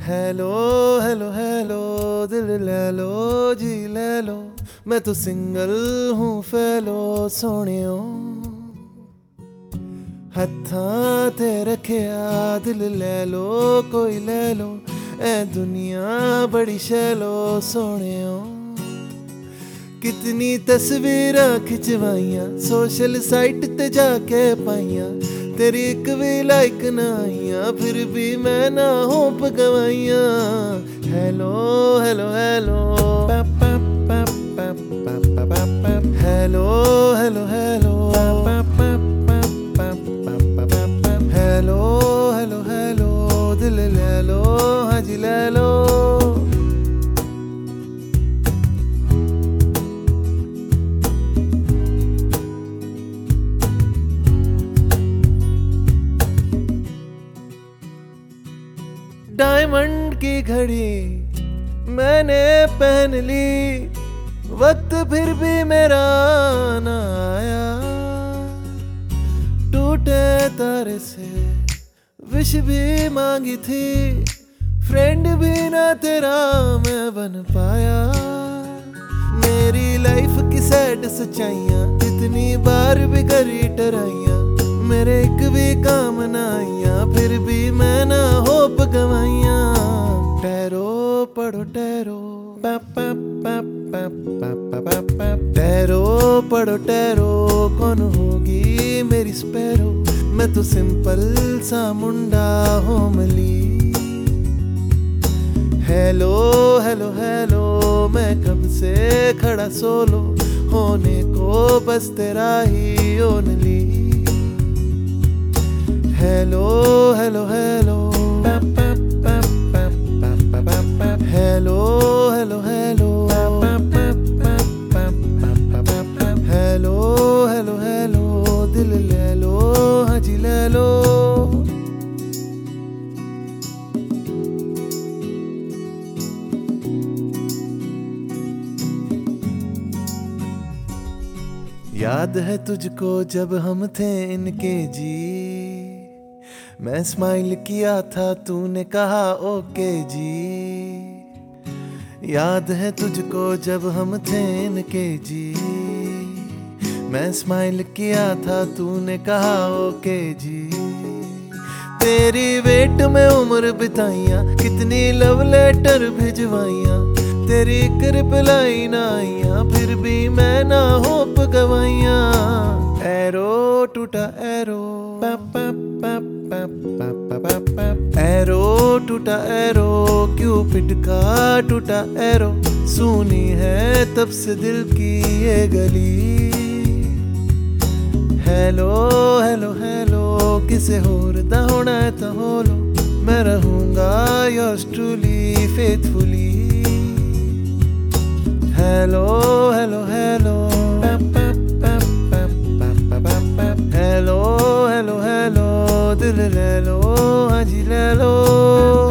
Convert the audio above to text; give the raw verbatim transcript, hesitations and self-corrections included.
Hello hello hello दिल ले लो जी ले लो, मैं तो सिंगल हूँ फैलो सोनियो। हत्थां ते रखिया दिल ले लो कोई ले लो, ए दुनिया बड़ी शैलो सोनियो। कितनी तस्वीरां खिंचवाइयां सोशल साइट ते जाके पाइयां, तेरी एक भी लाइक ना आइयां फिर भी मैं ना होप गवाइयां। Hello hello hello hello hello hello hello hello hello दिल ले लो हाँ जी ले लो। डायमंड की घड़ी मैंने पहन ली, वक्त फिर भी मेरा ना आया। टूटे तारे से विश भी मांगी थी, फ्रेंड भी ना तेरा मैं बन पाया। मेरी लाइफ की सैड सच्चाइयां कितनी बार भी करी टराइयां, मेरे एक भी काम ना आइयां फिर भी मैं ना होप गवाइयां। टैरो पढ़ो टैरो टैरो पढ़ो टैरो, कौन होगी मेरी स्पैरो, मैं तो सिंपल सा मुंडा होमली। हेलो हेलो हेलो मैं कब से खड़ा सोलो, होने को बस तेरा ही only. Hello hello hello hello hello hello hello hello hello दिल ले लो हाँ जी ले लो। याद है तुझको जब हम थे इनके जी, मैं स्माइल किया था तूने कहा ओके जी। याद है तुझको जब हम थे इनके जी, मैं स्माइल किया था तूने कहा ओके जी। तेरी वेट में उम्र बिताइयां कितनी लव लेटर भिजवाइयां, तेरी एक रिप्लाई ना आइयां फिर भी मैं ना होप गवाइयां। एरो टूटा एरो एरो टूटा एरो, क्यूपिड का टूटा एरो, सुनी है तब से दिल की ये गली। हेलो हेलो हेलो किसे होर दा होना है तो होलो, मैं रहूंगा yours truly faithfully. Hello hello hello hello hello hello दिल ले लो हाँ जी ले लो।